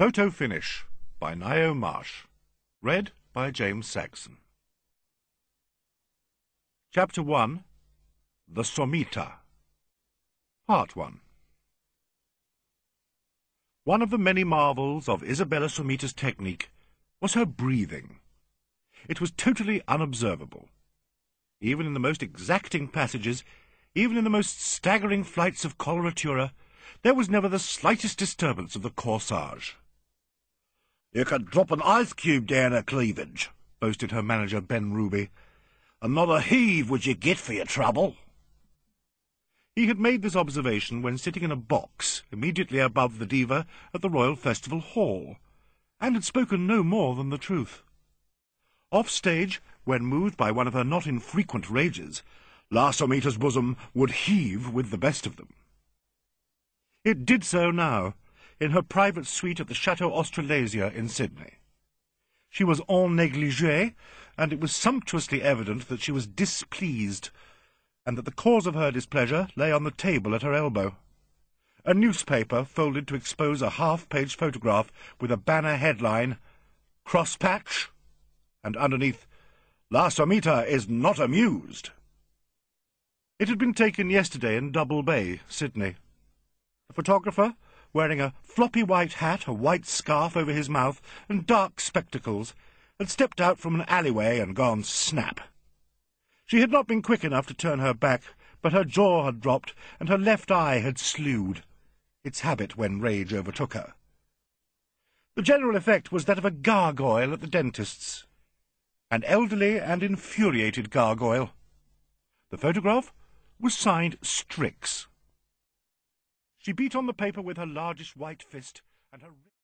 Photo Finish by Nio Marsh. Read by James Saxon. Chapter 1. The Somita. Part 1. One of the many marvels of Isabella Somita's technique was her breathing. It was totally unobservable. Even in the most exacting passages, even in the most staggering flights of coloratura, there was never the slightest disturbance of the corsage. "You could drop an ice cube down her cleavage," boasted her manager, Ben Ruby, "and not a heave would you get for your trouble." He had made this observation when sitting in a box immediately above the diva at the Royal Festival Hall, and had spoken no more than the truth. Off stage, when moved by one of her not infrequent rages, La Somita's bosom would heave with the best of them. It did so now, in her private suite at the Chateau Australasia in Sydney. She was en negligée, and it was sumptuously evident that she was displeased, and that the cause of her displeasure lay on the table at her elbow. A newspaper folded to expose a half-page photograph with a banner headline, "Crosspatch," and underneath, "La Somita is not amused." It had been taken yesterday in Double Bay, Sydney. The photographer, wearing a floppy white hat, a white scarf over his mouth, and dark spectacles, had stepped out from an alleyway and gone snap. She had not been quick enough to turn her back, but her jaw had dropped, and her left eye had slewed, its habit when rage overtook her. The general effect was that of a gargoyle at the dentist's, an elderly and infuriated gargoyle. The photograph was signed Strix. She beat on the paper with her largest white fist, and her